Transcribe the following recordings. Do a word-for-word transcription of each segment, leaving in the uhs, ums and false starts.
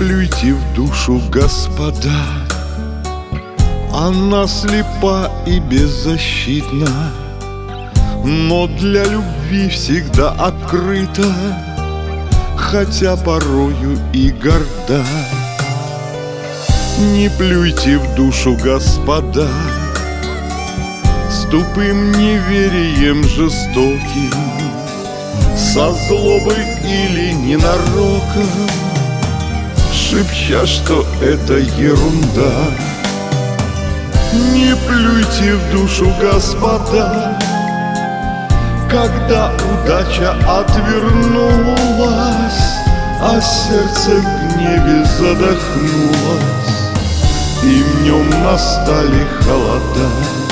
плюйте в душу, господа, она слепа и беззащитна, но для любви всегда открыта, хотя порою и горда. Не плюйте в душу, господа, с тупым неверием жестоким, со злобой или ненароком, шепча, что это ерунда. Не плюйте в душу, господа, когда удача отвернулась, а сердце в гневе задохнулось, и в нем настали холода.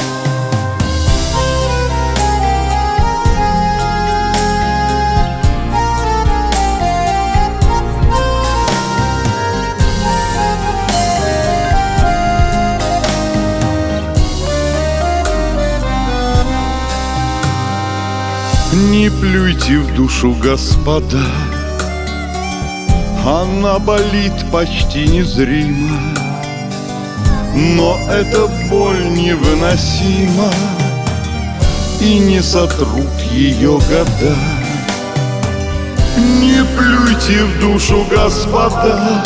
Не плюйте в душу, господа, она болит почти незримо, но эта боль невыносима, и не сотрут ее года. Не плюйте в душу, господа,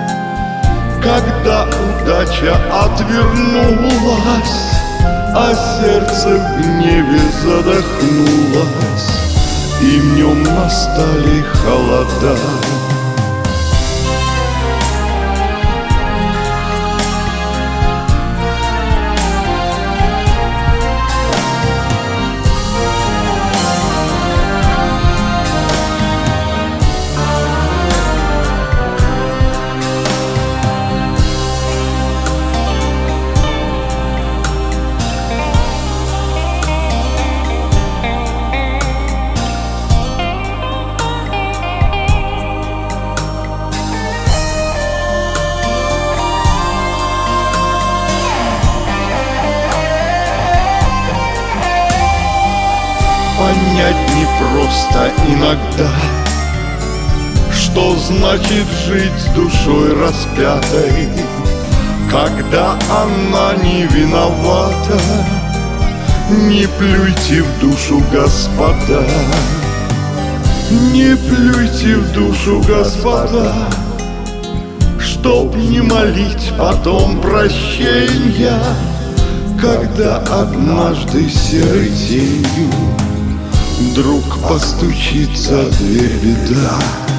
когда удача отвернулась, а сердце в гневе задохнулось, и в нем настали холода. Понять непросто иногда, что значит жить с душой распятой, когда она не виновата. Не плюйте в душу, господа, не плюйте в душу, господа, чтоб не молить потом прощенья, когда однажды серой тенью вдруг постучится в дверь беда.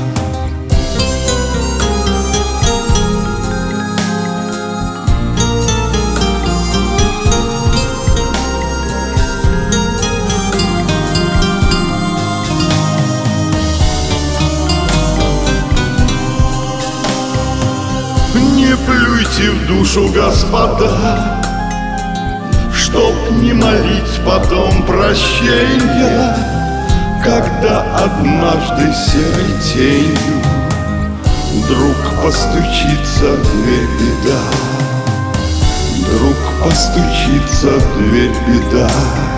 Не плюйте в душу, господа, чтоб не молить потом прощенья, когда однажды серой тенью вдруг постучится в дверь беда, вдруг постучится в дверь беда.